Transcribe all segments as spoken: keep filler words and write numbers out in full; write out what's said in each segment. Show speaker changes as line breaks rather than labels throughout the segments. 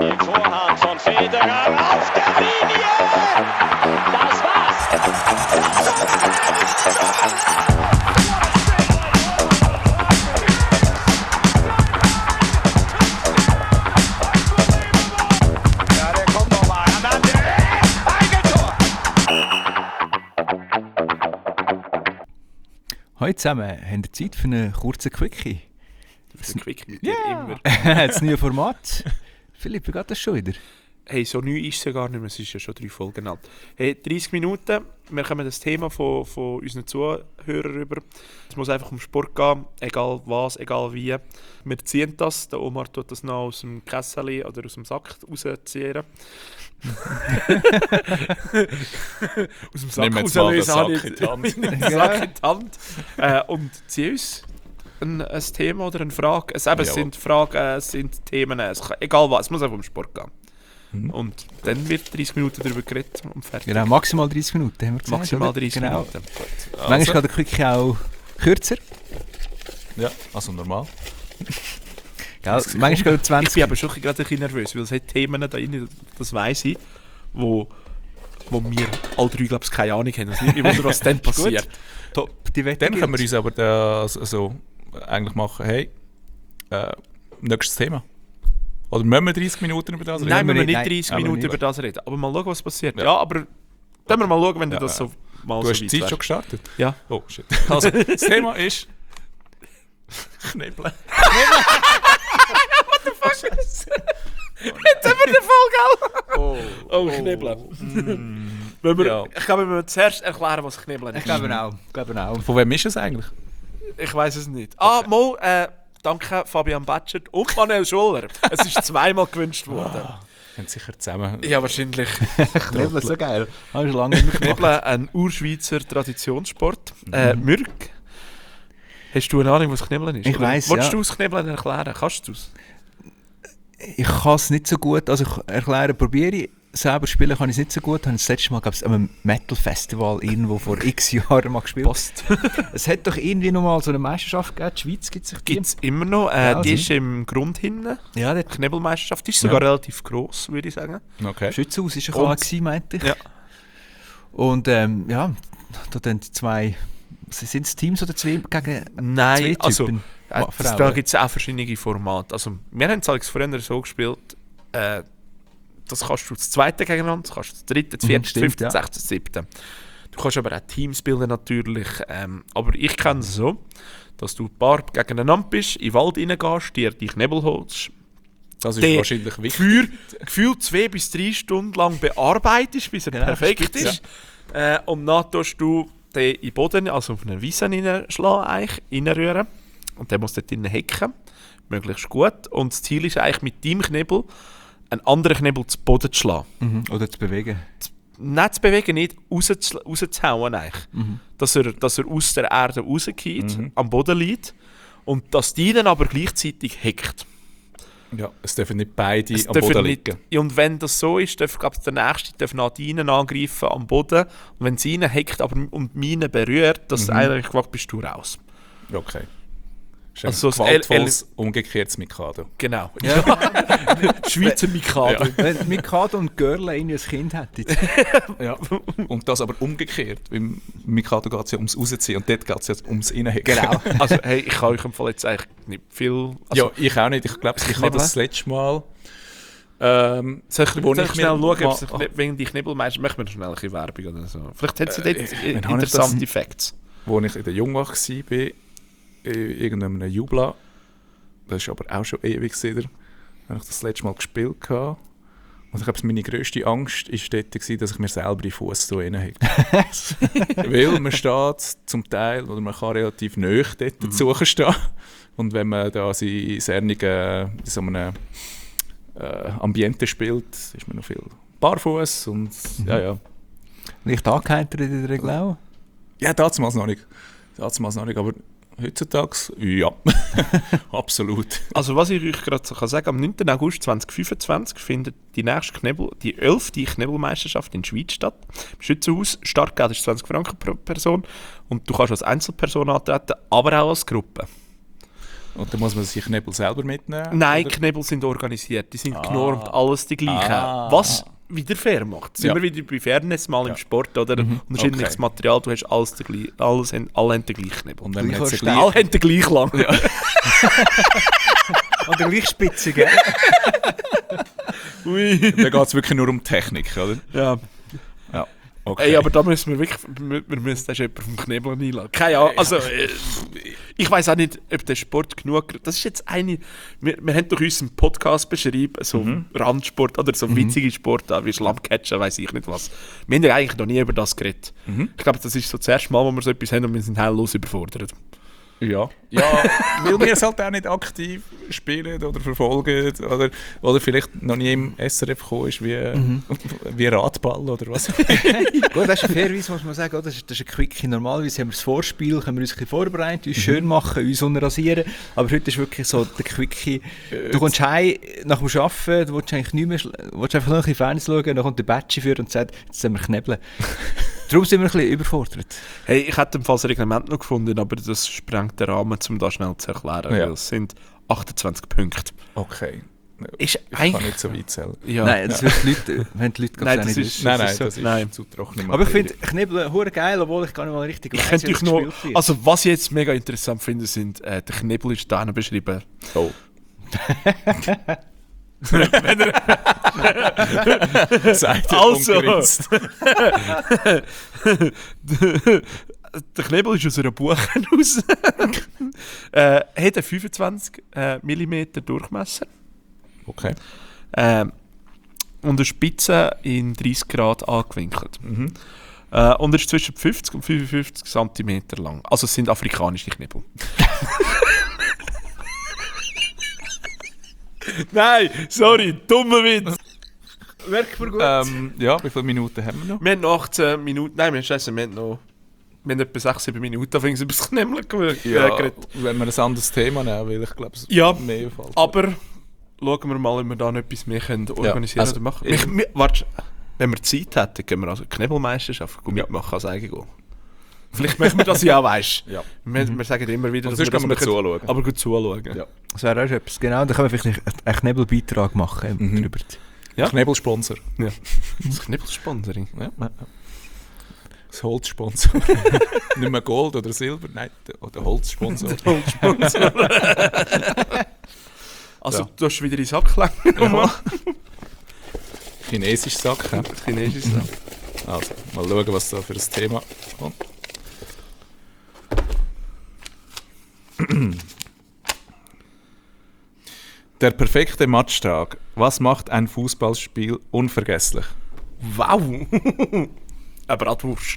Die Vorhand von Federer auf der Linie. Das war's. Ja, der kommt noch mal. Eigentor.
Hallo zusammen, habt ihr Zeit für einen kurzen Quickie?
Das Quick mit
Ja.
dir immer.
Das neue Format. Philipp, wie geht das schon wieder?
Hey, so neu ist es ja gar nicht mehr, es ist ja schon drei Folgen alt. Hey, dreißig Minuten, wir kommen das Thema von, von unseren Zuhörern rüber. Es muss einfach um Sport gehen, egal was, egal wie. Wir ziehen das, der Omar tut das noch aus dem Kessel oder aus dem Sack rausziehen. aus dem Sack
Nehmen wir jetzt mal den
rauslösen, habe
Sack
ich-
in die Hand.
Nehmen den Sack in die Hand. Äh, und zieh uns ein, ein Thema oder eine Frage. Es, eben, es
Jawohl.
sind Fragen, es sind Themen, es kann, egal was, es muss einfach um Sport gehen.
Mhm.
Und dann wird dreißig Minuten darüber geredet und fertig.
Genau, maximal dreißig Minuten haben wir gesagt,
Maximal
oder?
dreißig
genau.
Minuten.
Manchmal
Also,
geht der Quickie auch kürzer.
ja, also normal.
Gell? Manchmal geht er
Ich
zwanzig.
bin aber schon gerade ein bisschen nervös, weil es hat Themen da drin, das weiss ich, wo, wo wir alle drei, glaube ich, keine Ahnung haben. Also ich wundere, was dann passiert.
Top, die Wette
Dann können wir
gilt.
uns aber das, also, eigentlich machen, hey, äh, nächstes Thema. Oder müssen wir dreißig Minuten über das reden?
Nein, wir müssen nicht
Nein,
dreißig
aber
Minuten
nicht.
über das reden. Aber mal schauen, was passiert. Ja,
Ja.
aber können wir mal schauen, wenn
Ja,
du das
ja.
so mal
Du
so
hast die
weit
Zeit
wärst.
schon gestartet?
Ja.
Oh, shit. Also, das Thema ist... Knebeln.
Jetzt haben wir den Fall, gell?
Oh,
Oh, Knebeln. Wenn wir,
Ja.
Ich glaube, wir müssen zuerst erklären, was Knebeln
Ich
ist.
glaube auch. Ich glaube auch.
Von wem ist es eigentlich?
Ich weiß es nicht. Ah, Mo, äh, danke Fabian Batschert und Manuel Schuller. Es ist zweimal gewünscht worden.
Haben sicher zusammen...
Ja, wahrscheinlich.
Knebeln ist so geil. Habe ich schon lange nicht mehr gemacht.
Knebeln, ein Urschweizer Traditionssport. Äh, Mürk, hast du eine Ahnung, was Knebeln ist?
Ich
Oder
weiss,
Willst
ja.
du das Knebeln erklären? Kannst du es?
Ich kann es nicht so gut, also ich erkläre, probiere ich. Selber spielen kann ich es nicht so gut. Ich habe das letzte Mal, glaube ich, an einem Metal-Festival irgendwo vor x Jahren mal gespielt.
Passt.
Es hat doch irgendwie noch mal so eine Meisterschaft gegeben. Die Schweiz gibt es die.
Gibt es immer noch. Äh,
Ja,
die
also.
ist im Grund hinten.
Ja, der
Die Knebelmeisterschaft ist sogar
Ja.
relativ gross, würde ich sagen.
Okay.
Schützenhaus war
Und-
ein gewesen, meinte ich.
Ja.
Und ähm, ja, da dann die zwei, sind es Teams oder zwei gegen
Nein,
zwei
also
Typen?
äh,
Ma-
das,
Frauen.
da gibt es auch verschiedene Formate. Also, wir haben es allerdings früher so gespielt, äh, das kannst du das zweite gegeneinander, das kannst du das dritte, das
Mhm,
vierte, das
stimmt,
fünfte, das
ja.
sechste, das siebte. Du kannst aber auch Teams bilden natürlich. Ähm, aber ich kenne es so, dass du ein paar gegeneinander bist, in den Wald reingehst, dir die Knebel holst,
Das ist
Der
wahrscheinlich wichtig.
Feuer gefühlt zwei bis drei Stunden lang bearbeitest, bis er
Genau,
perfekt
spitze.
ist. Äh, und dann tust du den in den Boden, also auf eine Wiese reinschlagen, eigentlich, reinrühren. Und der muss dort drinnen hacken, möglichst gut. Und das Ziel ist eigentlich mit deinem Knebel einen anderen Knebel zu Boden zu schlagen.
Mhm. Oder zu bewegen.
Nicht zu bewegen, nicht rauszu- rauszuhauen eigentlich.
Mhm.
Dass, er, dass er aus der Erde rausgeht,
Mhm.
am Boden liegt. Und dass die dann aber gleichzeitig hackt.
Ja, es dürfen nicht beide
Es
am
dürfen
Boden
nicht-
liegen.
Ja, und wenn das so ist, darf glaub, der Nächste darf nach ihnen angreifen am Boden. Und wenn sie ihn hackt aber, und meine berührt, das
Mhm.
eigentlich glaub, bist du raus.
Okay. Das ist
Also
ein
so das
gewaltvolles, umgekehrtes Mikado.
Genau.
Ja.
Schweizer Mikado.
Wenn Mikado und Görle irgendwie ein Kind hätten.
Ja. Und das aber umgekehrt. Beim Mikado geht es ja ums Rausziehen und dort geht es ja ums Innenhacken.
Genau.
Also hey, ich kann euch im Fall jetzt eigentlich nicht viel... Also,
Ja, ich auch nicht. Ich glaube, ich habe
Knebeln?
das letzte Mal... Ähm,
soll ich,
wo
soll ich
ich
schnell
mir-
schauen, ob
Ma-
es Kne- wegen die Knebelmeister... Machen wir schnell ein bisschen Werbung oder so. Vielleicht hat sie
Äh,
dort
äh,
äh,
wann habe ich
interessante
das-
Facts.
wo ich in der Jungwach war, in irgendeinem Jubla. Das ist aber auch schon ewig wieder. Habe ich das letzte Mal gespielt hatte. Und ich glaube, meine grösste Angst war dort, gewesen, dass ich mir selber in den Fuß so reinhacke. Weil man steht zum Teil, oder man kann relativ nahe dort
Mhm.
dazu stehen. Und wenn man da seine Sernige in so einem äh, Ambiente spielt, ist man noch viel barfuß und
Mhm.
ja, ja.
Leicht angeheitert in der Regel auch.
Ja, damals noch nicht. Damals noch nicht, aber heutzutage, ja, absolut.
Also was ich euch gerade so kann sagen, am neunten August zweitausendfünfundzwanzig findet die nächste Knebel, die elfte Knebelmeisterschaft in der Schweiz statt. Im Schützenhaus, Startgeld ist zwanzig Franken pro Person und du kannst als Einzelperson antreten, aber auch als Gruppe.
Und dann muss man sich Knebel selber mitnehmen?
Nein,
oder?
Knebel sind organisiert, die sind
Ah.
genormt, alles die gleiche.
Ah.
Was wieder fair macht. Sind
Ja.
wir wieder bei Fairness mal
Ja.
im Sport, oder?
Mhm.
Unterschiedliches
Okay.
Material, du hast alles, der gleich, alles haben, alle haben den gleichen Knebel.
Und wenn man
Gleich
jetzt
hast
gleich...
Alle haben den gleich lang.
Ja.
Oder gleich Spitze, gell?
Ui.
Da geht es wirklich nur um Technik, oder?
Ja.
Ja. Okay.
Ey, aber da müssen wir wirklich, wir wir müssen erst jemanden vom Knebel einladen. Keine Ahnung, also, äh, ich weiß auch nicht, ob der Sport genug, das ist jetzt eine, wir, wir haben doch unseren Podcast beschrieben, so
Mhm.
Randsport oder so witzige Sport, wie Schlammcatchen, weiß ich nicht was. Wir haben ja eigentlich noch nie über das geredet.
Mhm.
Ich glaube, das ist so das erste Mal, wo wir so etwas haben und wir sind heillos überfordert.
Ja. Ja, weil wir es halt auch nicht aktiv spielen oder verfolgen oder, oder vielleicht noch nie im S R F gekommen ist wie, wie Radball oder was.
Gut, das ist fairerweise, muss man sagen, oder? Das ist, das ist ein Quickie. Normalerweise haben wir das Vorspiel, können wir uns ein bisschen vorbereiten, uns schön machen, uns unrasieren. Aber heute ist wirklich so der Quickie. Du kommst heim nach dem Arbeiten, du willst eigentlich nicht mehr, schl- willst einfach noch ein bisschen Fernsehen schauen, dann kommt der Batschi für und sagt, jetzt sind wir knebeln. Darum sind wir ein bisschen überfordert.
Hey, ich hätte im Fall das Reglement noch gefunden, aber das sprengt den Rahmen, um das schnell zu erklären.
Ja.
Weil es sind achtundzwanzig Punkte.
Okay.
Ist
Ich kann
eigentlich...
nicht so weit zählen.
Ja.
Nein, das wird die Leute, wenn die Leute
Nein,
gar
das
nicht
ist-
wissen.
Nein, nein,
ist so-
das ist
nein.
zu trocken.
Aber ich finde Knebeln hure geil, obwohl ich gar nicht mal richtig
Ich
weiss,
könnte
wie
euch
das
noch,
gespielt wird.
also was ich jetzt mega interessant finde, sind, äh, der Knebel ist da beschrieben.
Oh. Seid ihr
Also.
umgeritzt?
Der Knebel ist aus einer Buche raus. äh, hat einen fünfundzwanzig äh, Millimeter Durchmesser.
Okay.
Äh, und eine Spitze in dreißig Grad angewinkelt.
Mhm.
Äh, und er ist zwischen fünfzig und fünfundfünfzig Zentimeter lang. Also es sind afrikanische Knebel. Nein, sorry, dummer Witz. Merkt man gut.
Ähm, ja, wie viele Minuten haben wir noch?
Wir haben noch achtzehn Minuten, nein, wir haben, scheiße, wir haben noch wir haben etwa sechs, sieben Minuten auf über das Knebeln ge- äh, geredet.
wenn wir ein anderes Thema nehmen, weil ich glaube, es
Ja,
mehr fällt.
aber schauen wir mal, ob wir da noch etwas mehr können organisieren
also,
oder machen.
ich-
Wir, wir, warte, wenn wir Zeit hätten, können wir also Knebelmeisterschaft mitmachen als Eigen. Vielleicht machen wir das ja auch, weißt du.
Ja.
Wir, wir sagen immer wieder,
Und
dass
sonst
wir
können wir
das
zuschauen.
machen, aber gut zuschauen.
Ja.
Das wäre auch schon etwas. Genau, da können wir vielleicht einen Knebelbeitrag machen.
Mhm.
Drüber.
Ja.
Knebelsponsor.
Ja. Das Knebelsponsoring.
Ja. Das Holzsponsor. Nicht mehr Gold oder Silber, nein, der, der Holzsponsor.
Also,
Ja.
du hast wieder ins Abklang.
Ja. Chinesisch Sack. Ja.
Chinesisch.
Also, mal schauen, was da für ein Thema kommt. Der perfekte Matchtag. Was macht ein Fußballspiel unvergesslich?
Wow! Eine Bratwurst.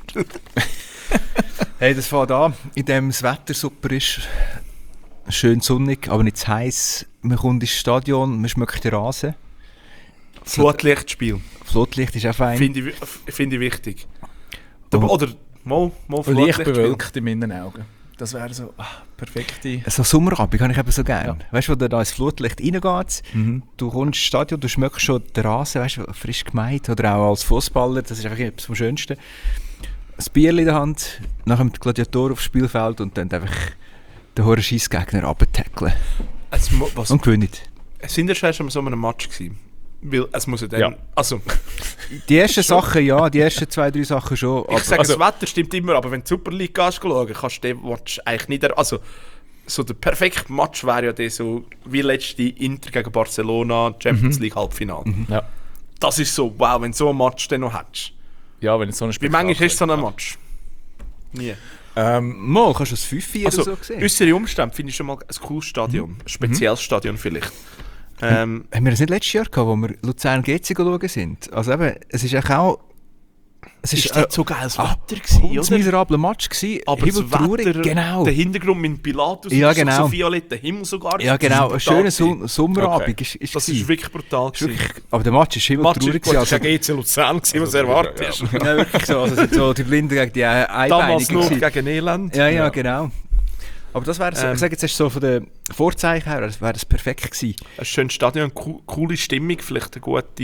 Hey, das fängt an, indem das Wetter super ist. Schön sonnig, aber nicht zu heiß. Man kommt ins Stadion, man schmeckt den Rasen.
Flutlichtspiel.
Flutlicht ist auch fein.
Finde ich, wi- finde ich wichtig.
Und-
Oder mal, mal
Und leicht
Flutlichtspiel.
bewölkt in meinen Augen. Das wäre so ah, perfekte...
So Sommerabend habe ich eben so gerne. Weißt du, wo du da ins Flutlicht reingeht,
Mhm.
du kommst ins Stadion, du schmeckst schon den Rasen, weißt du, frisch gemeint. Oder auch als Fußballer, das ist einfach etwas vom Schönsten. Ein Bier in der Hand, nachher mit dem Gladiator aufs Spielfeld und dann einfach den hohen Scheissgegner runtertackeln.
Es, mu- was,
Und gewinnen.
sind ihr schon an so einem Match gewesen? Weil es muss ja dann...
Ja.
Also,
Die ersten Sachen ja, die ersten zwei, drei Sachen schon.
ich sage,
also-
das Wetter stimmt immer, aber wenn du die Super League gehst, schauen, kannst du den Match eigentlich nicht... er- Also, so der perfekte Match wäre ja der so wie letzte Inter gegen Barcelona, Champions League Halbfinale.
Ja.
Das ist so, wow, wenn du so einen Match dann noch hättest.
Ja, wenn es so ein
Wie
Spektakel
manchmal hast du so einen
ist.
Match? Nie.
Ähm,
Mal, kannst du das fünf vier
Also,
oder so sehen?
äußere Umstände finde ich schon mal ein cooles Stadion. Ein spezielles Stadion vielleicht. Ähm,
Haben wir das nicht letztes Jahr gehabt, wo wir Luzern G C schauen sind? Also eben, es ist eigentlich auch... Es ist,
ist
ein
dort so geiles
ah,
Wetter gewesen,
ein
oder?
miserabler Match gewesen.
Aber das
himmeltraurig,
Wetter,
genau.
der Hintergrund mit Pilatus,
Ja,
und
genau.
so, so violetter Himmel sogar.
Ja
das
genau, ein
ist
schöner
brutal
Son-
gewesen.
Sommerabend
Okay.
ist, ist
Das
gewesen.
ist wirklich brutal.
Ist
gewesen.
wirklich, aber der Match ist
Match
himmeltraurig
ist gut, das
gewesen.
ist ja G C Luzern, gewesen, was erwartest.
ja,
Ja, wirklich so. Also es sind so die Blinden gegen die äh,
Damals
Einbeinigen
noch
gewesen.
gegen Elend.
Ja, ja,
Ja.
genau. Aber das wäre, so,
Ähm.
ich sage jetzt erst so von den Vorzeichen her, das wäre das perfekt gewesen.
Ein schönes Stadion, co coole Stimmung, vielleicht eine gute,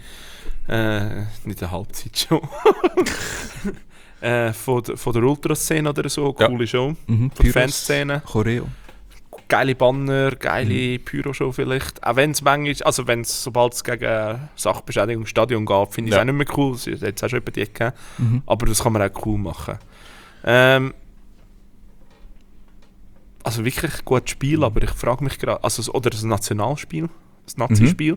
äh, nicht eine Halbzeitshow, äh, von, der- von der Ultraszene oder so,
Ja.
coole Show.
Mhm.
Von der
Pyros,
Fanszene.
Choreo.
geile Banner, geile mhm. Pyroshow vielleicht. Auch wenn es manchmal, also wenn es, sobald es gegen Sachbeschädigung im Stadion geht, finde ich es
Ja.
auch nicht mehr cool. Das hat jetzt auch schon jemand gegeben.
Mhm.
Aber das kann man auch cool machen. Ähm, also wirklich ein gutes Spiel, aber ich frage mich gerade, also, oder ein Nationalspiel, ein Nazi-Spiel,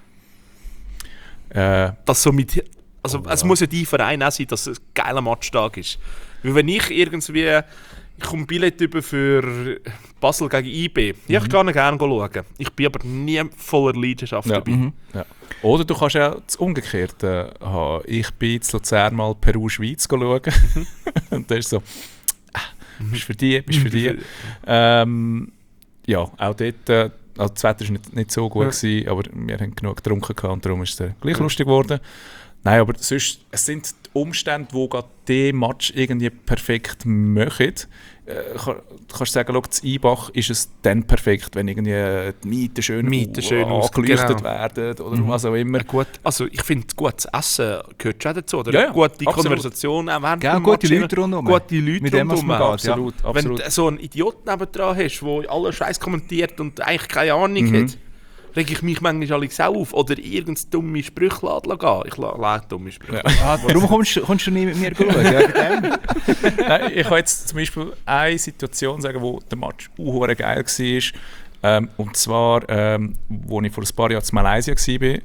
Äh,
das so mit, also
Oh,
es
ja.
muss ja dein Verein auch sein, dass es ein geiler Matchtag ist. Weil wenn ich irgendwie, ich komme Billett über für Basel gegen I B, ja, ich kann gerne schauen. Ich bin aber nie voller Leidenschaft
Ja.
dabei.
Mhm.
Ja. Oder du kannst auch das Umgekehrte haben. Ich bin in Luzern mal Peru-Schweiz schauen. Und das ist so, ah, bist für die, bist für die. Ähm, ja, auch dort, äh, also das Wetter war nicht, nicht so gut,
Ja.
gewesen, aber wir haben genug getrunken gehabt und darum ist es äh, gleich lustig geworden. Nein, aber sonst, es sind die Umstände, die gerade diesen Match irgendwie perfekt machen. Äh, kann, du kannst sagen, schau, in Ibach ist es dann perfekt, wenn irgendwie die Mieten schön,
Mieten schön aus-
angeleuchtet
genau.
werden oder
Mhm.
was auch immer.
Äh, Gut, also ich finde, gutes Essen gehört schon dazu. Oder?
Ja, ja,
Gute
absolut.
Konversation auch während
Gell,
dem
gute
Match.
Leute rundherum.
Gute Leute
Mit dem, was man
rundherum.
geht, ja.
Absolut,
Wenn
absolut.
du so einen Idiot nebendran hast, der alle Scheiß kommentiert und eigentlich keine Ahnung
Mhm.
hat, rege ich mich manchmal alle auch auf. Oder irgendeine dumme Sprüche lassen gehen. Ich la- lasse dumme Sprüche.
Ah, darum kommst, du- kommst du nie mit mir schauen. Ja, wegen dem.
Nein, ich kann jetzt zum Beispiel eine Situation sagen, wo der Match unhuere geil war. Ähm, und zwar, ähm, wo ich vor ein paar Jahren in Malaysia war. Äh,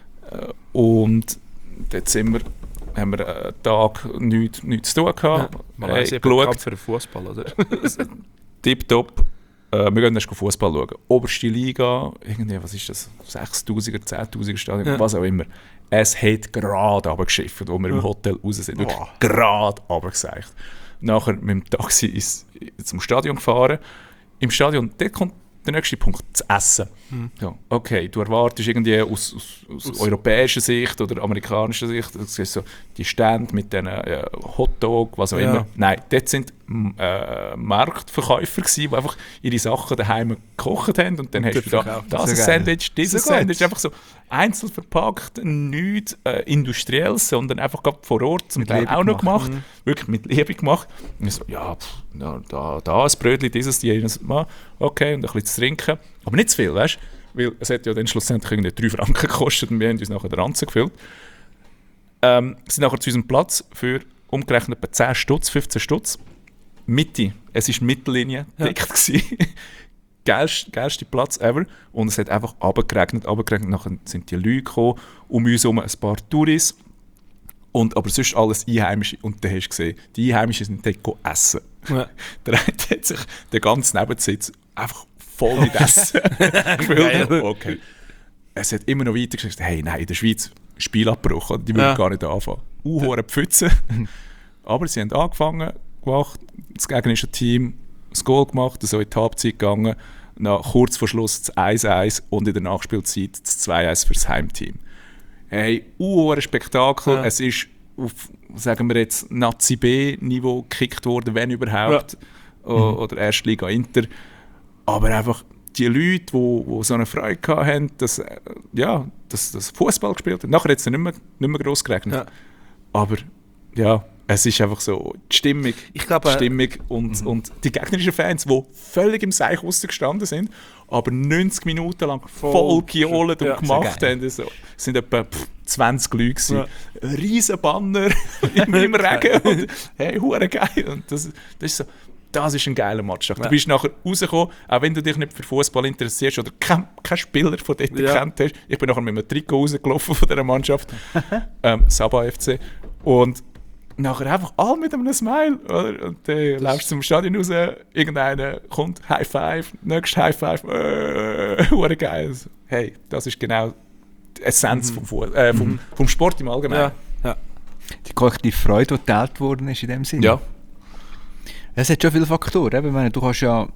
und dort sind wir, haben wir einen Tag nichts, nichts zu tun gehabt.
Malaysia
äh,
bekannt
geschaut,
für den Fußball, oder?
tipptopp. Äh, wir gehen erst Fußball schauen. Oberste Liga, irgendwie, was ist das? sechstausender, zehntausender Stadion,
Ja.
was auch immer. Es hat gerade runtergeschifft, wo wir im Hotel raus sind. Wirklich
Boah.
gerade runtergeseicht. Nachher mit dem Taxi ist, zum Stadion gefahren. Im Stadion, dort kommt der nächste Punkt, das Essen. Ja, okay, du erwartest irgendwie aus, aus, aus,
Aus-
europäischer Sicht oder amerikanischer Sicht, du siehst so die Stände mit diesen äh, Hotdog, was auch
Ja.
immer. Nein, dort sind m- äh, Marktverkäufer gewesen, die einfach ihre Sachen daheim gekocht haben und dann
Und
hast du
dort
da
verkauft.
das ein
So geil.
Sandwich, dieses
So gut.
Sandwich, einfach so einzeln verpackt, nichts äh, Industrielles, sondern einfach gerade vor Ort, zum
Mit
Teil
Liebe
auch noch
gemacht.
gemacht, wirklich mit Liebe gemacht. Und ich so, ja, pff, na, da, da ein Brötchen, dieses, jenes, mal, okay, und ein bisschen zu trinken. Aber nicht zu viel, weißt du? Weil es hat ja dann schlussendlich irgendwie drei Franken gekostet und wir haben uns nachher den Ranzen gefüllt. Ähm, sind nachher zu unserem Platz für umgerechnet etwa zehn Stutz, fünfzehn Stutz. Mitte, es war Mittellinie,
Ja.
dicht gewesen. Geilst, geilste Platz ever. Und es hat einfach runtergeregnet, runtergeregnet. Nachher sind die Leute gekommen, um uns herum ein paar Touris. Und, aber sonst alles Einheimische. Und dann hast du gesehen, die Einheimischen sind dort go essen.
Ja.
Der eine hat sich den ganzen Nebensitz einfach voll mit Essen gefüllt. Okay. Es hat immer noch weiter gesagt, hey, nein, in der Schweiz Spielabbruch, und die würden
Ja.
gar nicht anfangen. Uh, Pfütze. Aber sie haben angefangen, gemacht, das gegnerische Team das Goal gemacht, so in die Halbzeit gegangen, nach kurz vor Schluss das eins eins und in der Nachspielzeit das zwei eins fürs Heimteam. Hey, uh, Spektakel.
Ja.
Es ist auf, sagen wir jetzt, Nazi B-Niveau gekickt worden, wenn überhaupt. O- Oder Erstliga Inter. Aber einfach die Leute, die, die so eine Freude hatten, dass, äh, ja, dass, dass Fußball gespielt haben. Nachher hat es nicht mehr, nicht mehr gross geregnet.
Ja.
Aber ja, es ist einfach so die Stimmung,
Ich glaube,
die Stimmung und, und die gegnerischen Fans, die völlig im Seich gestanden sind, aber neunzig Minuten lang voll gejohlt und
Ja,
gemacht
sehr geil.
haben. So, es sind etwa pff, zwanzig Leute gewesen.
Ja.
Ein riesen Banner im, im Regen und hey, hure geil. Und das, das ist so, das ist ein geiler Match. Du
Ja.
bist nachher rausgekommen, auch wenn du dich nicht für Fußball interessierst oder keinen kein Spieler von dort
Ja.
gekannt hast. Ich bin nachher mit einem Trikot rausgelaufen von dieser Mannschaft, ähm, Saba F C. Und nachher einfach alle mit einem Smile. Oder? Und dann äh, läufst du zum Stadion raus, irgendeiner kommt, High Five, nächstes High Five, äh, hure geil. Also, hey, das ist genau die Essenz vom, Fu- äh, vom, vom Sport im Allgemeinen.
Ja. Ja.
Die kollektive Freude, die geteilt worden ist in dem Sinne.
Ja.
Es hat schon viele Faktoren. Eben, ich meine, du kannst ja...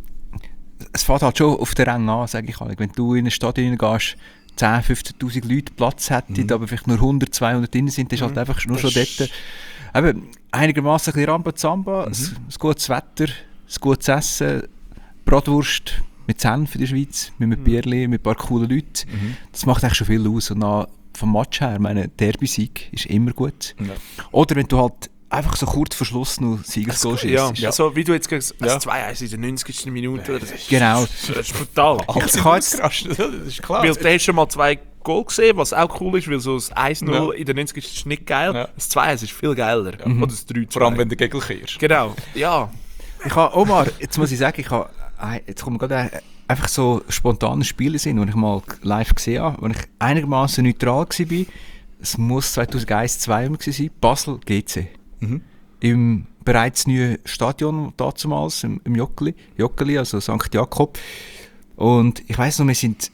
Es fängt halt schon auf den Rang an, sage ich mal. Wenn du in ein Stadion gehst, zehntausend, fünfzehntausend Leute Platz hätten, aber vielleicht nur hundert, zweihundert drin sind, das ist halt einfach nur schon
Das
dort. Eben, einigermaßen ein bisschen Rambazamba, ein, ein gutes Wetter, ein gutes Essen, Bratwurst mit Senf in der Schweiz, mit einem Bierli, mit ein paar coolen Leuten. Das macht eigentlich schon viel aus. Und dann, vom Match her, ich meine, Derby-Sieg ist immer gut.
Ja.
Oder wenn du halt einfach so kurz vor Schluss noch Siegesgoal
Ja,
schießt.
ja. Also, wie du jetzt gesagt hast,
Ja.
zwei eins in der neunzigsten Minute. Das ist,
Genau.
das ist brutal.
Alle
Ich
sind
kann jetzt-
ausgerastet, das ist klar.
Weil du hast schon mal zwei Goal gesehen, was auch cool ist, weil so das eins null
Ja.
in der neunzigsten ist nicht geil.
Ja.
Das zwei eins ist viel geiler. Oder das drei zwei.
Vor allem, wenn der Gegel kehrst.
Genau, ja.
Ich habe, Omar, jetzt muss ich sagen, ich habe, jetzt kommt mir gerade ein- einfach so spontane Spiele sind, die ich mal live gesehen habe, als ich einigermaßen neutral war. Es muss zweitausendeins zwei sein, Basel G C.
Mhm.
Im bereits neuen Stadion damals, im, im Joggeli, Joggeli, also Sankt Jakob. Und ich weiss noch, wir sind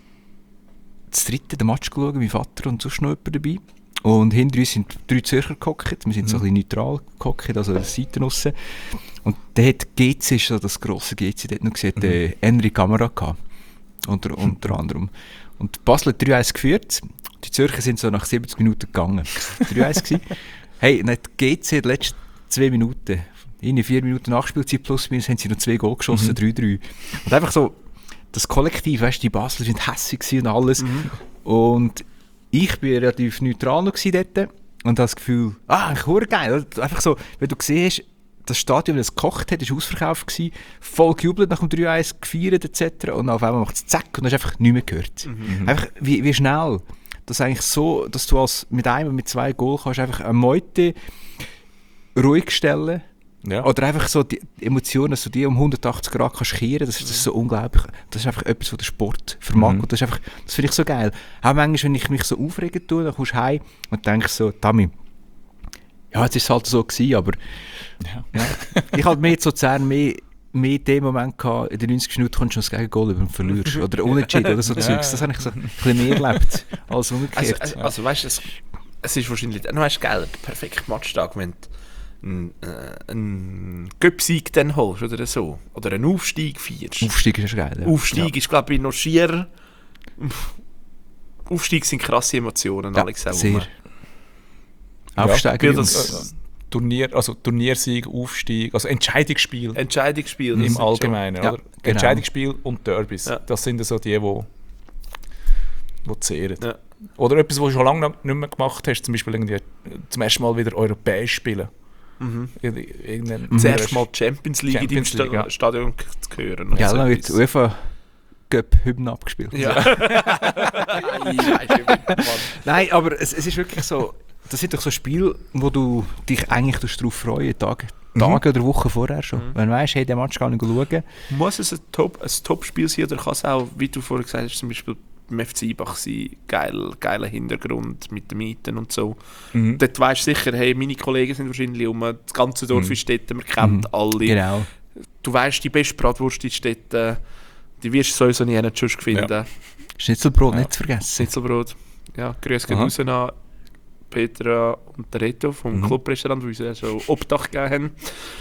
das dritte den Match geschaut, mein Vater und sonst noch jemand dabei. Und hinter uns sind drei Zürcher gehockt, wir sind so ein bisschen neutral gehockt, also an der Seite aussen. Und der hat G C, ist so das grosse G C, dort noch gesehen, mhm. der Henry Kamera gehabt, unter, unter anderem. Und Basel hat drei eins geführt, die Zürcher sind so nach siebzig Minuten gegangen. drei eins gewesen. Hey, und hat G C die letzten zwei Minuten, in vier Minuten Nachspielzeit plus minus, haben sie noch zwei Goal geschossen, drei drei. Mhm. Und einfach so, das Kollektiv, weißt du, die Basler sind hässig und alles. Mhm. Und ich war relativ neutral noch dort und habe das Gefühl, ah, ich geil. Einfach so, wenn du gesehen hast, das Stadion, das gekocht hat, war ausverkauft gewesen, voll gejubelt nach dem drei eins, gefeiert et cetera. Und auf einmal macht es zack und du hast einfach nichts mehr gehört. Mhm. Einfach, wie, wie schnell, dass eigentlich so, dass du als mit einem, mit zwei Goal kannst einfach eine Meute ruhig stellen.
Ja.
Oder einfach so die Emotionen, dass du die um hundertachtzig Grad kannst kehren, das, das ist so unglaublich. Das ist einfach etwas, was der Sport vermag. Mhm. Und das ist einfach, das finde ich so geil. Auch manchmal, wenn ich mich so aufregen tue, dann kommst du heim und denkst so, Tami, ja, jetzt ist es halt so gewesen, aber
Ja.
ja, ich hatte mehr zu Luzern mehr, mehr den Moment gehabt, in den neunzig Minuten kommst du noch das Gegengol über und verlierst. Oder unentschieden oder so
Ja.
Zeugs. Das habe ich so ein bisschen mehr erlebt als
Also,
umgekehrt.
also, also weißt du, es, es ist wahrscheinlich noch weißt, geil, der perfekte Matchtag, wenn du einen, äh, einen Göpsieg dann holst oder so. Oder einen Aufstieg feierst.
Aufstieg ist geil. Ja.
Aufstieg ist, glaube ich, noch schier. Aufstieg sind krasse Emotionen,
Ja,
Alex. Auch
sehr.
immer.
Aufsteigen.
Weil
Jungs.
das
Turnier, also Turniersieg, Aufstieg, also Entscheidungsspiel
Entscheidungsspiel. das
im
sind
Allgemeinen.
Ja,
Oder?
genau.
Entscheidungsspiel und Derbys.
Ja.
Das sind so die, die, die zehren.
Ja.
Oder etwas, was du schon lange nicht mehr gemacht hast, zum Beispiel irgendwie zum ersten Mal wieder europäisch spielen.
Mhm.
Irgendein
Das erste Mal die Champions League
Champions
in deinem
League,
Sta
ja.
Stadion zu hören.
Ja,
Also
dann wird
etwas-
UEFA Cup-Hymne abgespielt.
Ja. Ei, ei, Mann.
Nein, aber es, es ist wirklich so, das sind doch so Spiele, wo du dich eigentlich darauf freuen Tage, Tage oder Wochen vorher schon.
Mhm.
Wenn du weißt, hey, den Match kann ich schauen.
Muss es ein Top- ein Top-Spiel sein oder kann es auch, wie du vorhin gesagt hast, zum Beispiel beim F C Ibach sein, geil, geiler Hintergrund mit den Mieten und so.
Mhm.
Dort weisst du sicher, hey, meine Kollegen sind wahrscheinlich um, das ganze Dorf
Mhm.
ist dort, man kennt
Mhm.
alle.
Genau.
Du weisst, die beste Bratwurst ist dort, äh, die wirst du sowieso nie sonst finden.
Schnitzelbrot
Ja.
nicht zu vergessen.
Schnitzelbrot. Ja, grüß gehen
Aha.
raus an Petra und der Reto vom
Mhm.
Clubrestaurant, die uns ja so Obdach gegeben haben.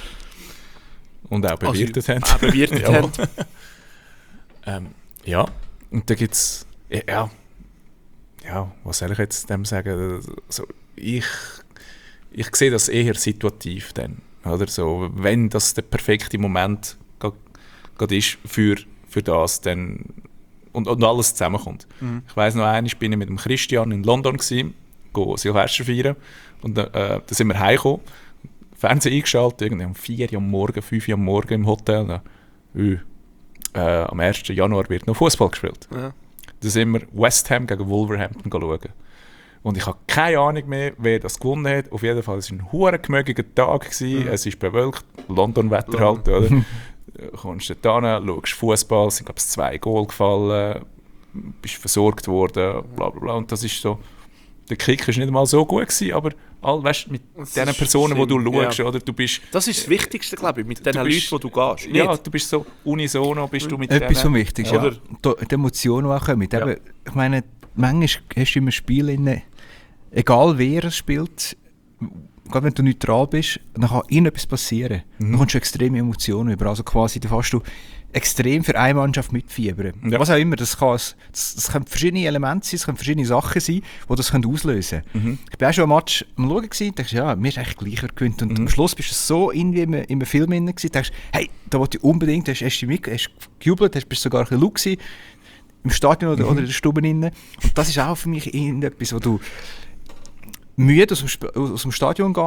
Und auch bewirtet haben.
Auch bewirtet
Ja.
haben.
Ähm, ja, und da gibt es, ja, ja, was soll ich jetzt dem sagen? Also, ich, ich sehe das eher situativ dann, oder so, wenn das der perfekte Moment gerade ist für, für das, dann und, und alles zusammenkommt.
Mhm.
Ich weiss noch einmal, bin ich mit dem Christian in London gewesen, go Silvester feiern, und äh, da sind wir heimgekommen, Fernsehen eingeschaltet, irgendwie um vier Uhr am Morgen, fünf Uhr am Morgen im Hotel, dann, äh, äh, am ersten Januar wird noch Fußball gespielt.
Ja.
Da sind wir West Ham gegen Wolverhampton schauen. Und ich habe keine Ahnung mehr, wer das gewonnen hat. Auf jeden Fall war es ein verdammt gemögiger Tag gewesen.
Mhm.
Es ist bewölkt, London-Wetter
London.
halt, oder? Du kommst dort hin, schaust Fußball, es sind glaube ich zwei Goal gefallen, bist versorgt worden, bla bla bla. Und das ist so, der Kick war nicht mal so gut gewesen, aber all, weißt, mit
Das
den
ist
Personen, die du
Sinn,
schaust,
ja.
oder? Du bist,
Das ist das Wichtigste, glaube ich, mit den
Du
Leuten,
bist-
wo du gehst.
ja,
Nicht?
du bist so unisono, bist du mit
Etwas
denen.
vom Wichtigsten.
Oder-
Ja. Die, die Emotionen, die auch kommen.
Ja.
Eben, ich meine, manchmal hast du immer Spiele, in, egal wer es spielt, gerade wenn du neutral bist, dann kann irgendetwas passieren.
Mhm.
Dann kommst du extreme Emotionen über. Also quasi, da kannst du extrem für eine Mannschaft mitfiebern.
Ja.
Was auch immer, das, kann, das, das können verschiedene Elemente sein, es können verschiedene Sachen sein, die das können auslösen können.
Mhm.
Ich bin auch schon am Match am Schauen gewesen, dachte, ja, mir ist echt gleich, wer gewinnt. Und
Mhm.
am Schluss bist du so irgendwie in einem Film drin gewesen, dachte, hey, da wollte ich unbedingt, hast, hast du mit, hast gejubelt, hast, bist sogar ein bisschen laut gewesen, im Stadion oder,
Mhm.
oder in der Stube drin. Und das ist auch für mich irgendetwas, wo du müde aus dem, Sp- aus dem Stadion gehst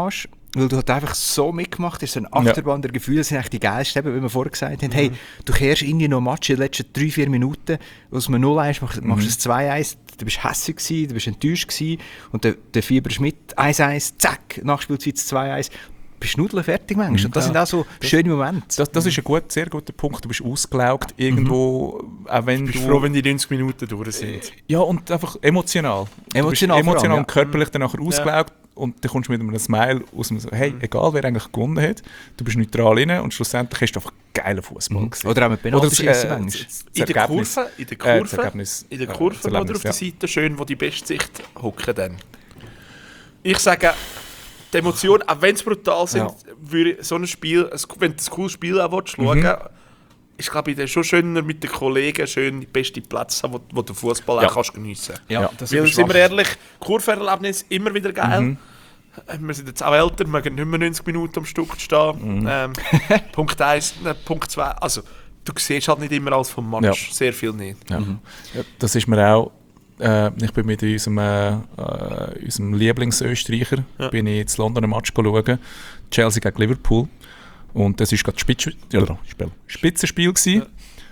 weil du halt einfach so mitgemacht hast, so eine Achterbahn der Gefühle sind eigentlich die geilsten, eben, wie wir vorher gesagt haben, mhm. hey, du kehrst irgendwie noch Match in den letzten drei, vier Minuten, aus einem null eins machst, machst du mhm. ein zwei eins, du bist hässlich gewesen, du bist enttäuscht gewesen und der, der Fieber ist mit, eins eins, zack, Nachspielzeit zwei eins, bist nudeln fertig manchmal. Mhm. Und das ja. sind auch so das, schöne Momente.
Das, das ist ein gut, sehr guter Punkt. Du bist ausgelaugt irgendwo, mhm. auch wenn
du... bist
du
froh, wenn die neunzig Minuten durch sind.
Ja, und einfach emotional.
Emotional,
du bist emotional
allem,
und körperlich
ja.
dann nachher ausgelaugt ja. und dann kommst du mit einem Smile aus dem so, hey, mhm. egal wer eigentlich gewonnen hat, du bist neutral rein und schlussendlich hast du einfach geilen Fußball
mhm.
gesehen.
Oder auch mit Penalty
äh, in, in der Kurve, in der Kurve, äh, in der Kurve äh, oder auf der Seite schön, wo die beste Sicht hocken dann. Ich sage... Die Emotionen, auch wenn es brutal sind, ja. würde so ein Spiel, wenn du ein cooles Spiel auch willst, mhm. schauen willst, ist glaube ich schon schöner mit den Kollegen schön die besten Plätze haben, wo, wo du Fußball ja. auch kannst geniessen kannst.
Ja, das
Weil, sind wir ehrlich, Kurvererlebnis immer wieder geil. Mhm. Wir sind jetzt auch älter, wir mögen nicht mehr neunzig Minuten am Stück stehen. Mhm. Ähm, Punkt eins, ne, Punkt zwei, also du siehst halt nicht immer alles vom Match, ja. sehr viel nicht.
Ja. Mhm. Ja, das ist mir auch... Äh, ich bin mit unserem, äh, unserem Lieblingsösterreicher ja. bin ich in London ein Match schauen, Chelsea gegen Liverpool. Und das war gerade Spitz- ja, Spitzenspiel. Ja.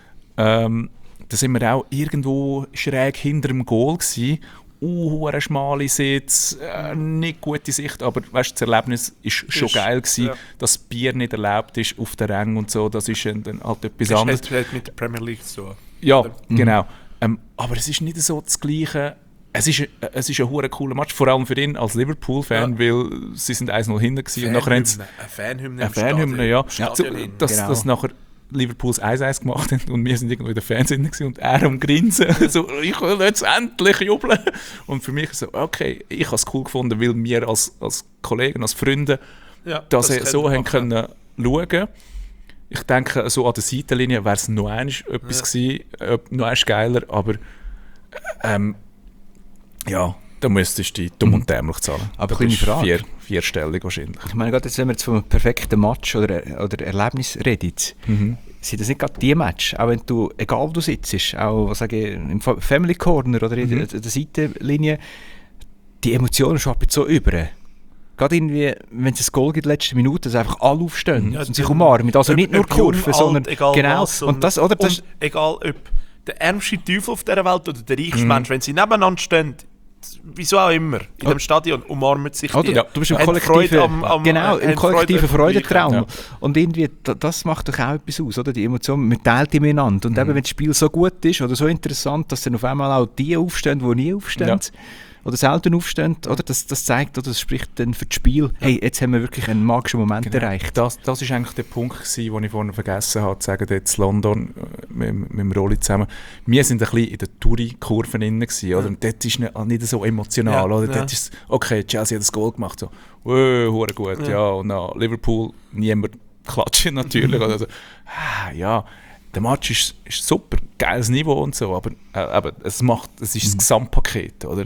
Ähm, da sind wir auch irgendwo schräg hinter dem Goal gewesen. Uh, eine schmale Sitz, äh, nicht gute Sicht, aber weißt, das Erlebnis war schon ist, geil gewesen, ja. dass das Bier nicht erlaubt ist auf den Rängen und so. Das ist dann halt etwas
das
anderes.
Das hat mit der Premier League so.
Ja, mhm. genau. Ähm, aber es ist nicht so das Gleiche. Es ist, äh, es ist ein hure cooler Match, vor allem für ihn als Liverpool-Fan, ja. weil sie sind eins null hinten gewesen.
Fanhymne, eine Fanhymne,
eine Fanhymne, ja.
ja.
So, dass, genau. dass nachher Liverpools eins eins gemacht haben und wir sind irgendwo in der Fernsehen und er am Grinsen. so, ich will jetzt endlich jubeln. Und für mich so, okay, ich habe es cool gefunden, weil wir als, als Kollegen, als Freunde ja, das, das so haben können schauen. Ich denke, so an der Seitenlinie wäre es noch einmal etwas ja. gewesen, äh, noch einmal geiler, aber ähm, ja, da müsstest du dumm und dämlich zahlen.
Aber kleine Frage.
Vier, vierstellig wahrscheinlich.
Ich meine, gerade jetzt, wenn wir jetzt vom perfekten Match oder, oder Erlebnis reden, mhm. sind das nicht gerade die Match, auch wenn du, egal wo du sitzt, auch was sage ich, im Family Corner oder in mhm. der, der Seitenlinie, die Emotionen schwappen so über. Gerade irgendwie, wenn es ein Goal gibt in der letzten Minute, dass einfach alle aufstehen ja, und sich umarmen. Also nicht nur Kurven, sondern
egal
genau.
Was,
und das, oder, das
und egal ob der ärmste Teufel auf dieser Welt oder der reichste mhm. Mensch, wenn sie nebeneinander stehen, wieso auch immer, in oh. dem Stadion umarmen sich die.
Ja, du bist im kollektiven, am, am, genau, im kollektiven Freudentraum. Ja. Und irgendwie, das macht doch auch etwas aus, oder? Die Emotionen, man teilt die miteinander. Und mhm. eben, wenn das Spiel so gut ist oder so interessant, dass dann auf einmal auch die aufstehen, die nie aufstehen. Ja. Oder selten aufstehen, oder? Das, das zeigt, oder das spricht dann für das Spiel, hey, jetzt haben wir wirklich einen magischen Moment genau. erreicht.
Das war das eigentlich der Punkt, gewesen, den ich vorhin vergessen habe, zu sagen, jetzt London mit, mit dem Rolli zusammen. Wir waren ein bisschen in der Touri-Kurve drin, oder? Und dort ist es nicht so emotional, ja, oder? Ja. Dort ist okay, Chelsea hat das Goal gemacht, so, wow, hure gut, ja. ja. Und dann Liverpool, niemand klatschen natürlich, oder so. Ah, ja, der Match ist, ist super, geiles Niveau und so, aber, äh, aber es, macht, es ist das Gesamtpaket, oder?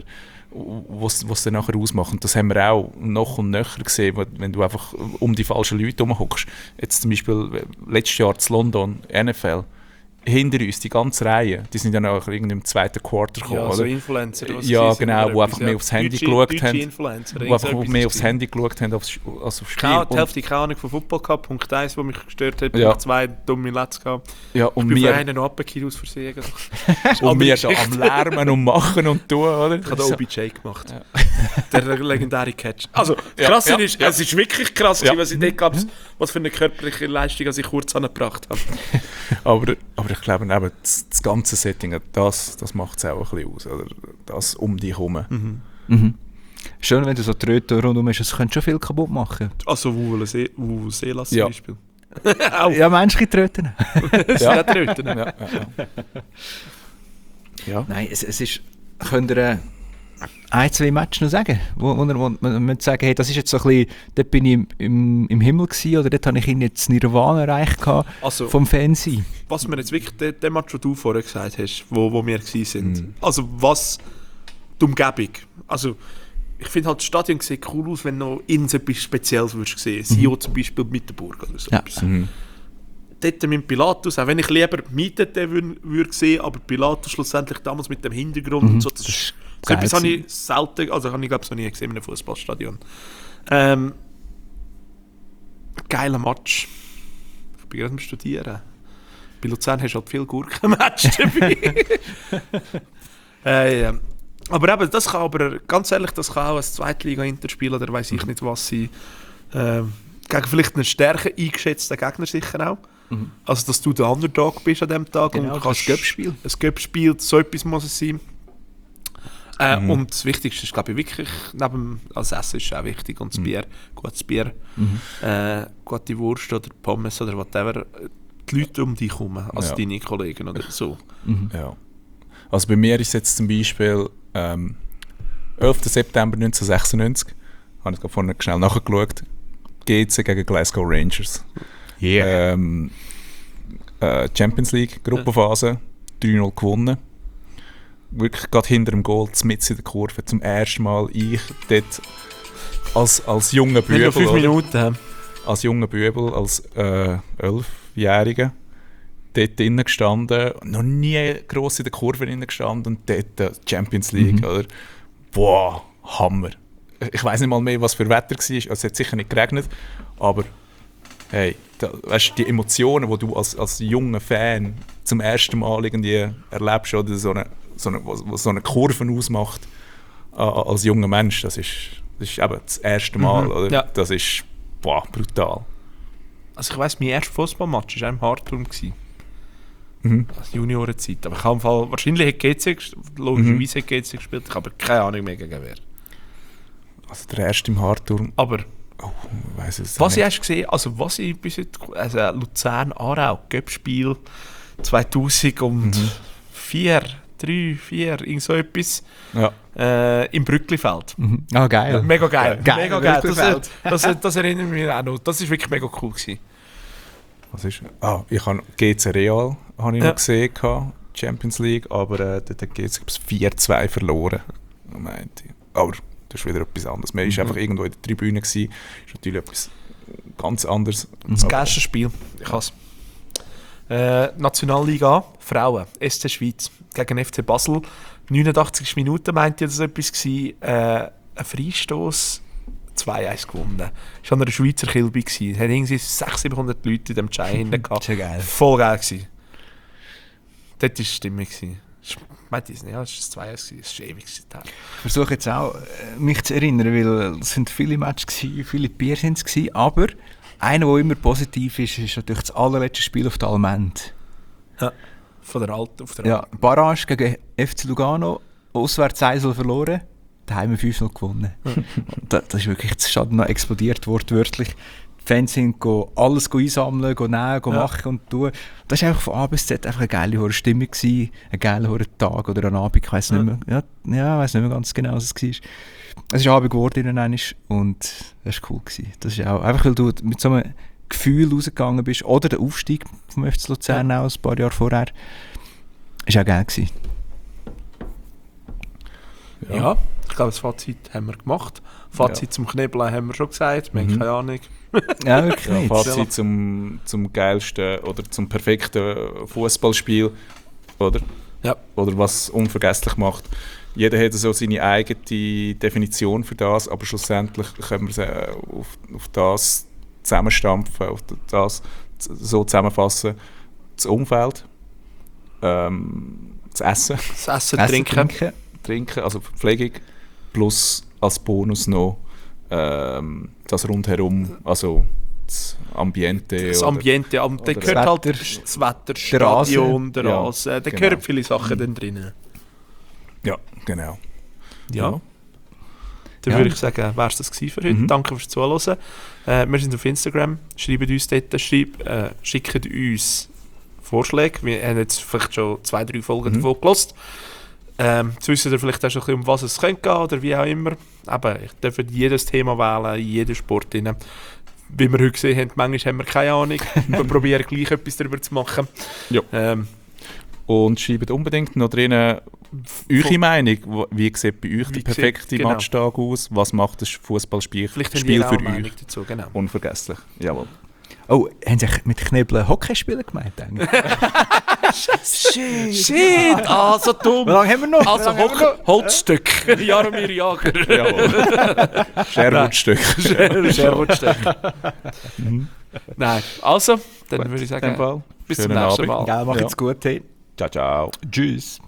Was es dann nachher ausmacht. Und das haben wir auch noch und nöcher gesehen, wenn du einfach um die falschen Leute herumhockst. Jetzt zum Beispiel letztes Jahr in London, N F L, hinter uns, die ganze Reihe, die sind dann auch irgendwie im zweiten Quarter gekommen.
Ja,
oder?
so Influencer.
Ja, genau, die einfach mehr aufs Handy geschaut haben. Die einfach mehr aufs Handy geschaut haben als aufs Spiel.
Keine, die Hälfte keine Ahnung von Football gehabt. Punkt eins, was mich gestört hat.
Ja.
Punkt zwei, dumme Let's gehabt.
Ja, und
ich bin
wir,
für einen noch abgekehrt aus Versehen.
und wir da am Lärmen und machen und tun, oder?
Ich habe den O B J gemacht. Ja. Der legendäre Catch. Also, krass ja, ja, ist, ja. es ist wirklich krass, ja. was ich dort gab, was für eine körperliche Leistung ich kurz angebracht habe.
aber, aber ich glaube, eben, das, das ganze Setting, das, das macht es auch ein bisschen aus. Oder? Das um dich herum. Mhm.
Mhm. Schön, wenn du so Tröten rundherum hast, das könnte schon viel kaputt machen.
Also Vuvuzelas zum
ja.
Beispiel.
Ja, menschliche Tröten.
ja, Tröten. Ja, ja, ja.
ja.
Nein, es, es ist... Könnt ihr ein, zwei Matches noch sagen? Wo, wo, wo man muss sagen, hey, das ist jetzt so ein bisschen... Dort bin ich im, im, im Himmel gewesen, oder dort habe ich jetzt Nirvana erreicht
also,
vom Fernsehen.
Was mir jetzt wirklich... Der, der Match, den du vorher gesagt hast, wo, wo wir gewesen sind. Mhm. Also was... Die Umgebung. Also... Ich finde halt, das Stadion sieht cool aus, wenn du noch irgendetwas Spezielles würdest sehen. Mhm. Sio zum Beispiel mit der Burg oder so.
Ja.
Mhm.
Dort mit Pilatus, auch wenn ich lieber mietete würde würd sehen, aber Pilatus schlussendlich damals mit dem Hintergrund
mhm.
und so, das, das ist so etwas habe ich selten, also habe ich glaube ich noch nie gesehen in einem Fußballstadion. Ähm, geiler Match. Ich bin gerade am Studieren. Bei Luzern hast du halt viel Gurken-Match dabei. äh, ja. Aber eben, das kann aber, ganz ehrlich, das kann auch ein Zweitliga-Inter spielen, oder weiss ich nicht, was sie äh, gegen vielleicht einen stärker eingeschätzten Gegner sicher auch. Mhm. Also, dass du der Underdog bist an diesem Tag.
Genau,
und kannst
ein Göppspiel.
Ein Göppspiel, so etwas muss es sein. Äh, mhm. Und das Wichtigste ist, glaube ich, wirklich, neben als Essen ist auch wichtig, und das mhm. Bier, gutes Bier, mhm. äh, gute Wurst oder Pommes oder whatever, die Leute um dich herum, also ja. deine Kollegen oder so.
Mhm. Ja. Also bei mir ist jetzt zum Beispiel ähm, elften September neunzehnhundertsechsundneunzig, habe ich gerade vorhin schnell nachgeschaut, G C gegen Glasgow Rangers.
Yeah.
Ähm, äh, Champions League, Gruppenphase, drei null gewonnen. Wirklich gerade hinter dem Goal, mitten in der Kurve, zum ersten Mal ich dort als, als junger Bübel.
Wir haben fünf Minuten. Oder?
Als junger Bübel, als äh, Elfjähriger, dort drinnen gestanden, noch nie gross in der Kurve drinnen gestanden und dort äh, Champions League, mhm. oder? Boah, Hammer. Ich weiss nicht mal mehr, was für Wetter war, also es hat sicher nicht geregnet, aber hey, da, weißt, die Emotionen, die du als, als junger Fan zum ersten Mal irgendwie erlebst, oder so eine, so eine, was so eine Kurve ausmacht, äh, als junger Mensch, das ist, das ist eben das erste Mal, mhm. oder? Ja. Das ist boah, brutal.
Also ich weiss, mein erster Fußballmatch war auch im Hardturm.
Mhm.
Als Juniorenzeit. Aber ich habe im Fall, wahrscheinlich hat G C gespielt, logischerweise hat G C gespielt, ich habe keine Ahnung mehr gegen wer.
Also der erste im Hardturm.
Aber
oh, weiss es
was
nicht.
ich hast gesehen, also was ich bis heute, also Luzern-Aarau, Göppspiel zweitausendvier, drei, vier, irgend so etwas.
Ja.
Äh, im Brücklifeld.
Mhm. Ah, geil.
Mega geil.
geil.
Mega geil. Das, das, das erinnert mich auch noch. Das war wirklich mega cool gewesen.
Was ist? Ah, ich habe G C Real habe ich
ja.
noch gesehen, Champions League, aber äh, dort hat G C vier zwei verloren. Meinte ich. Aber das ist wieder etwas anderes. Man war mhm. einfach irgendwo in der Tribüne, das ist natürlich etwas ganz anderes.
Das geilste Spiel. Ich has. Äh, Nationalliga Frauen, S C Schweiz gegen F C Basel. neunundachtzig Minuten meinte ich, dass etwas war. Äh, ein Freistoß, zwei eins gewonnen. Das war an einer Schweizer Kilbe. Es hat irgendwie sechshundert, siebenhundert Leute in dem Chai hinten gehabt.
Geil.
Voll geil gewesen. Dort war die Stimmung. Ich meinte es nicht, ja, es war zwei eins, es war ewig. Ich
versuche jetzt auch, mich zu erinnern, weil es sind viele Matches gewesen, viele Bier sind es gewesen, aber einer, der immer positiv ist, ist natürlich das allerletzte Spiel auf der Almend.
Ja, von der Alten auf der
Ja, Barrage gegen F C Lugano, auswärts eins null verloren, daheim fünf null gewonnen. das, das ist wirklich, das Stadion noch explodiert, wortwörtlich. Die Fans sind go, alles go einsammeln, go nehmen, go ja. machen und tun. Das war einfach von A bis Z einfach eine geile hohe Stimmung gewesen, ein geiler Tag oder ein Abend, ich weiss nicht mehr, ja, ja, weiss nicht mehr ganz genau, was es war. Es ist ein Abend geworden und das war cool gewesen. Das ist auch, einfach weil du mit so einem Gefühl rausgegangen bist, oder der Aufstieg vom F C Luzern ja. auch ein paar Jahre vorher, ist auch geil gewesen.
Ja. ja, ich glaube, das Fazit haben wir gemacht. Fazit ja. zum Knebeln haben wir schon gesagt, wir mhm. haben keine Ahnung.
Ja, wirklich
ja,
nicht.
Fazit zum, zum geilsten oder zum perfekten Fußballspiel, oder?
Ja.
Oder was unvergesslich macht. Jeder hat so seine eigene Definition für das, aber schlussendlich können wir es auf, auf das zusammenstampfen, auf das so zusammenfassen. Das Umfeld, ähm, das Essen,
das Essen, Essen trinken.
trinken, trinken, also Verpflegung, plus als Bonus noch ähm, das Rundherum, also das Ambiente.
Das
oder,
Ambiente, da gehört halt das Wetter, das Stadion, der Rasen, ja, da genau. gehören viele Sachen mhm. drin.
Ja, genau.
Ja. ja. Dann ja. würde ich sagen, wäre es das gewesen für heute. Mhm. Danke fürs Zuhören. Äh, wir sind auf Instagram, schreibt uns dort, schreibt, äh, schickt uns Vorschläge. Wir haben jetzt vielleicht schon zwei, drei Folgen mhm. davon gehört. Ähm, zu wissen ihr vielleicht auch schon ein bisschen, um was es könnte gehen oder wie auch immer. Aber ich darf jedes Thema wählen, in jeden Sport rein. Wie wir heute gesehen haben, manchmal haben wir keine Ahnung. Wir probieren gleich etwas darüber zu machen.
Ja.
Ähm,
Und schreibt unbedingt noch drinnen eure Meinung. Wie sieht bei euch der perfekte genau. Matchtag aus? Was macht das Fußballspiel
Vielleicht
Spiel für
euch
euch?
Dazu, genau.
Unvergesslich. Jawohl.
Oh, haben Sie mit Knebeln Hockeyspielen gemeint? Shit!
Shit, ah, so dumm.
Wie lange haben wir noch?
Also
Wie lange haben wir
Hol Holzstück. Jaromir Jager.
Jawohl. Sherwood-Stück.
Sherwood-Stück. Nein, also, dann würde ich
In dem
sagen,
Fall.
bis zum
Schönen
nächsten
Abend.
Mal.
noch? Gell, mach
Ja.
jetzt gut. Hey.
Ciao, ciao.
Tschüss.